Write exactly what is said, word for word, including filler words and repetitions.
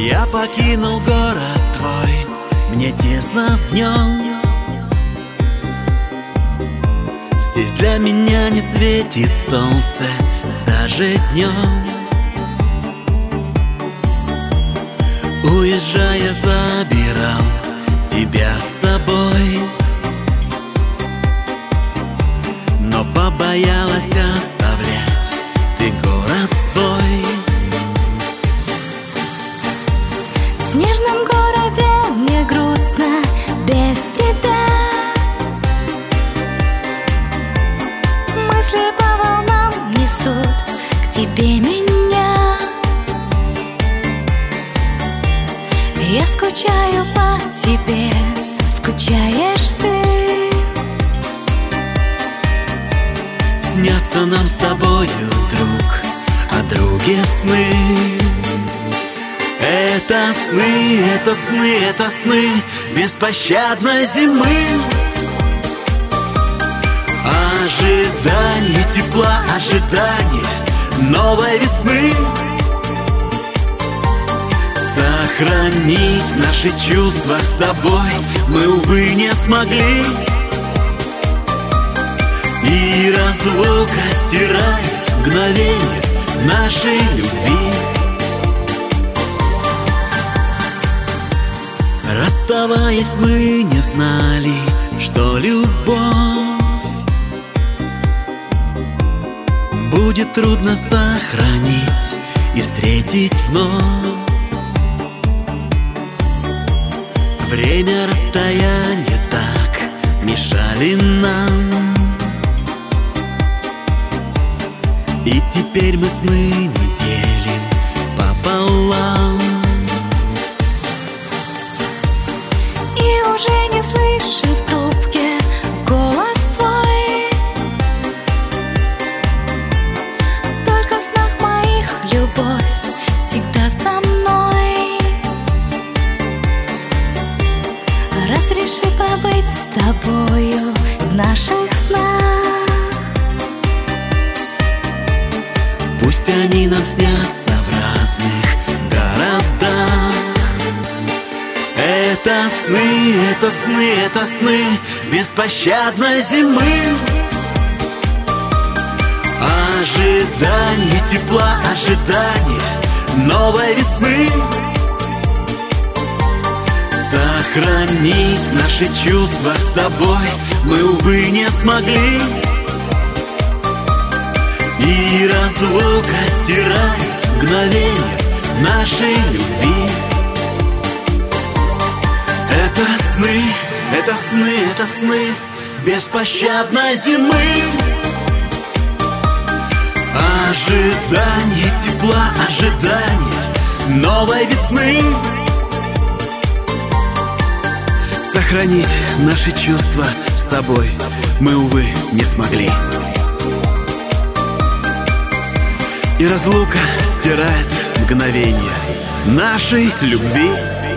Я покинул город твой, мне тесно в нем. Здесь для меня не светит солнце даже днем. Уезжая, забирал тебя с собой, но побоялась оставлять ты город свой. В снежном городе мне грустно без тебя. Мысли по волнам несут к тебе меня. Я скучаю по тебе, скучаешь ты. Снятся нам с тобою, друг, о друге сны. Это сны, это сны, это сны беспощадной зимы. Ожидание тепла, ожидание новой весны. Сохранить наши чувства с тобой мы, увы, не смогли. И разлука стирает мгновение нашей любви. Расставаясь, мы не знали, что любовь будет трудно сохранить и встретить вновь. Время, расстояние так мешали нам, и теперь мы сны не делим пополам. И уже не слышу в трубке голос твой, только в снах моих любовь всегда со мной. Разреши побыть с тобою в наших снах. Пусть они нам снятся в разных городах. Это сны, это сны, это сны беспощадной зимы. Ожидание тепла, ожидание новой весны. Сохранить наши чувства с тобой мы, увы, не смогли. И разлука стирает мгновение нашей любви. Это сны, это сны, это сны беспощадной зимы. Ожидание тепла, ожидание новой весны. Сохранить наши чувства с тобой мы, увы, не смогли. И разлука стирает мгновение нашей любви.